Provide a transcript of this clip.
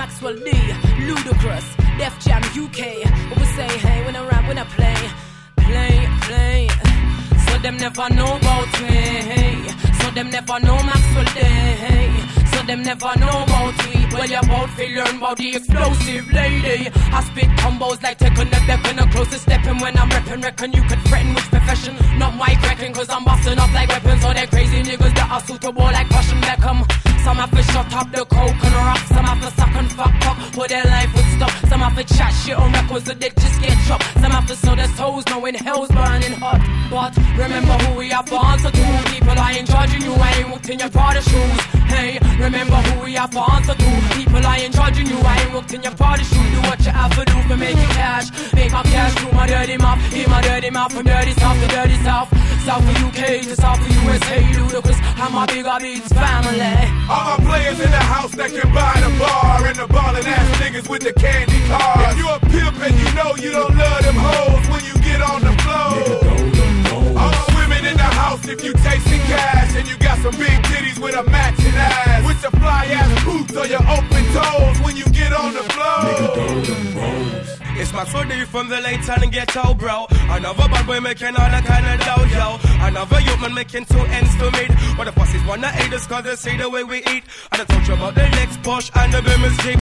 Maxwell D, Ludacris, Def Jam UK. But we say, hey, when I rap, when I play. So them never know about me. So them never know Maxwell D. So them never know about we. Well, you're about to learn about the explosive lady. I spit combos like taking the deck and the closest stepping when I'm repping. Reckon you could threaten which profession? Not my cracking, cause I'm busting up like weapons. All them crazy niggas that are suitable like Russian Beckham. Some have to shut up the coke and rock. Some have to suck and fuck for their life would stop. Some have to chat shit on records so they just get chopped. Some have to sell their souls knowing hell's burning hot. But remember who we are for answer to. People, I ain't judging you, I ain't walked in your Prada shoes. Hey, remember who we are for answer to. People, I ain't judging you, I ain't walked in your Prada shoes. Do what you have to do for making cash. Make my cash through my dirty mouth. Hear my dirty mouth from dirty south to dirty south. South of UK to south of USA. Ludacris, I'm my bigger beats family. All my players in the house that can buy the bar. And the ballin' ass niggas with the candy cars. If you a pimp and you know you don't love them hoes when you get on the floor. All my women in the house if you tasting cash. And you got some big titties with a matching ass. With your fly ass boots or your open toes when you get on the floor. It's Maxwell D from the late and ghetto, bro. Another bad boy making all the kind of dough, yo. Another youth man making two ends to meet. But the fussies wanna hate us cause they see the way we eat. And I told you about the Lex Porsche and the Bemis Jeep.